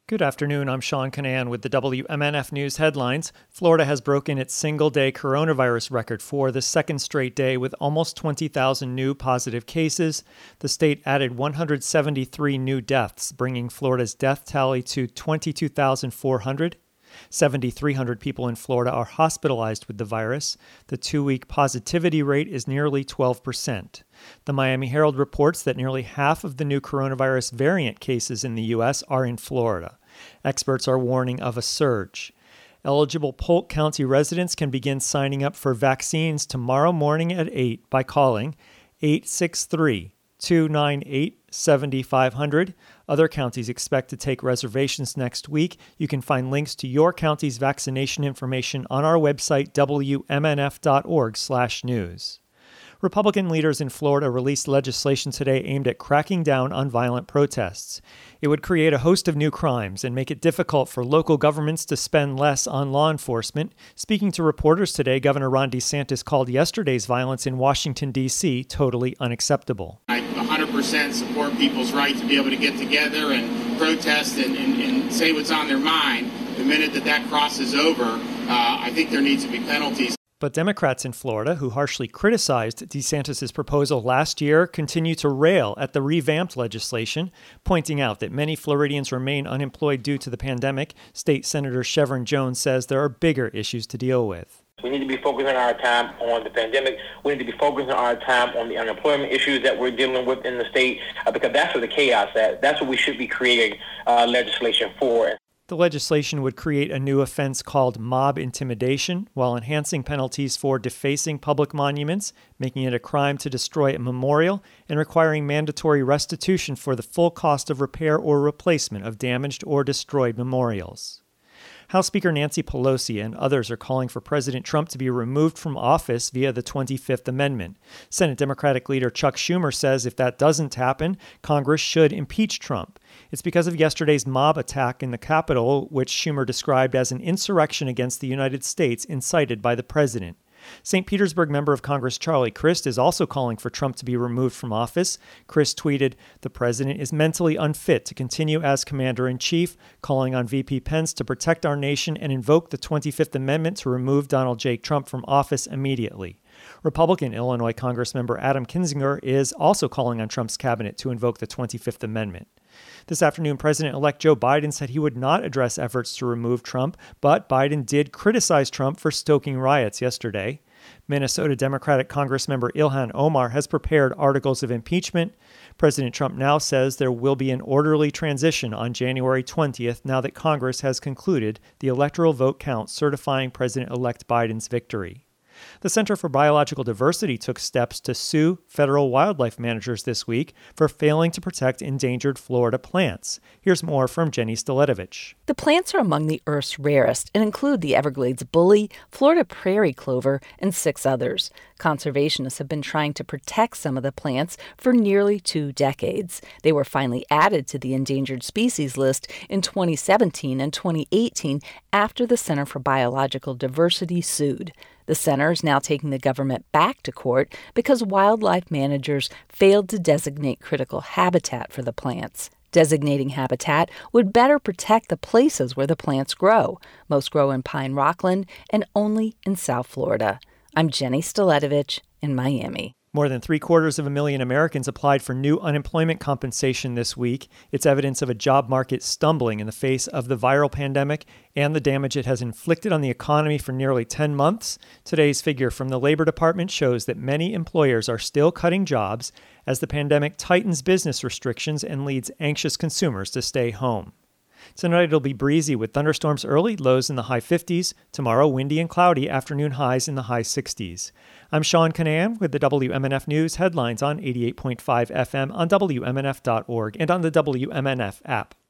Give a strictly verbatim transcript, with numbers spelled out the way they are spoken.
Good afternoon, I'm Sean Canan with the W M N F News headlines. Florida has broken its single-day coronavirus record for the second straight day with almost twenty thousand new positive cases. The state added one hundred seventy-three new deaths, bringing Florida's death tally to twenty-two thousand four hundred. seven thousand three hundred people in Florida are hospitalized with the virus. The two-week positivity rate is nearly twelve percent. The Miami Herald reports that nearly half of the new coronavirus variant cases in the U S are in Florida. Experts are warning of a surge. Eligible Polk County residents can begin signing up for vaccines tomorrow morning at eight by calling eight six three, two nine eight, seven five zero zero. Other counties expect to take reservations next week. You can find links to your county's vaccination information on our website, W M N F dot org slash news. Republican leaders in Florida released legislation today aimed at cracking down on violent protests. It would create a host of new crimes and make it difficult for local governments to spend less on law enforcement. Speaking to reporters today, Governor Ron DeSantis called yesterday's violence in Washington, D C totally unacceptable. I one hundred percent support people's right to be able to get together and protest and, and, and say what's on their mind. The minute that that crosses over, uh, I think there needs to be penalties. But Democrats in Florida, who harshly criticized DeSantis' proposal last year, continue to rail at the revamped legislation, pointing out that many Floridians remain unemployed due to the pandemic. State Senator Chevron Jones says there are bigger issues to deal with. We need to be focusing our time on the pandemic. We need to be focusing our time on the unemployment issues that we're dealing with in the state, uh, because that's where the chaos is. That's what we should be creating uh, legislation for. The legislation would create a new offense called mob intimidation, while enhancing penalties for defacing public monuments, making it a crime to destroy a memorial, and requiring mandatory restitution for the full cost of repair or replacement of damaged or destroyed memorials. House Speaker Nancy Pelosi and others are calling for President Trump to be removed from office via the twenty-fifth Amendment. Senate Democratic leader Chuck Schumer says if that doesn't happen, Congress should impeach Trump. It's because of yesterday's mob attack in the Capitol, which Schumer described as an insurrection against the United States incited by the president. Saint Petersburg member of Congress Charlie Crist is also calling for Trump to be removed from office. Crist tweeted, "The president is mentally unfit to continue as commander-in-chief," calling on V P Pence to protect our nation and invoke the twenty-fifth Amendment to remove Donald J. Trump from office immediately. Republican Illinois Congressmember Adam Kinzinger is also calling on Trump's cabinet to invoke the twenty-fifth Amendment. This afternoon, President-elect Joe Biden said he would not address efforts to remove Trump, but Biden did criticize Trump for stoking riots yesterday. Minnesota Democratic Congressmember Ilhan Omar has prepared articles of impeachment. President Trump now says there will be an orderly transition on January twentieth now that Congress has concluded the electoral vote count certifying President-elect Biden's victory. The Center for Biological Diversity took steps to sue federal wildlife managers this week for failing to protect endangered Florida plants. Here's more from Jenny Staletovich. The plants are among the Earth's rarest and include the Everglades bully, Florida prairie clover, and six others. Conservationists have been trying to protect some of the plants for nearly two decades. They were finally added to the endangered species list in twenty seventeen and twenty eighteen after the Center for Biological Diversity sued. The center is now taking the government back to court because wildlife managers failed to designate critical habitat for the plants. Designating habitat would better protect the places where the plants grow. Most grow in Pine Rockland and only in South Florida. I'm Jenny Staletovich in Miami. More than three quarters of a million Americans applied for new unemployment compensation this week. It's evidence of a job market stumbling in the face of the viral pandemic and the damage it has inflicted on the economy for nearly ten months. Today's figure from the Labor Department shows that many employers are still cutting jobs as the pandemic tightens business restrictions and leads anxious consumers to stay home. Tonight it'll be breezy with thunderstorms early, lows in the high fifties. Tomorrow, windy and cloudy, afternoon highs in the high sixties. I'm Sean Canan with the W M N F News headlines on eighty-eight point five F M on W M N F dot org and on the W M N F app.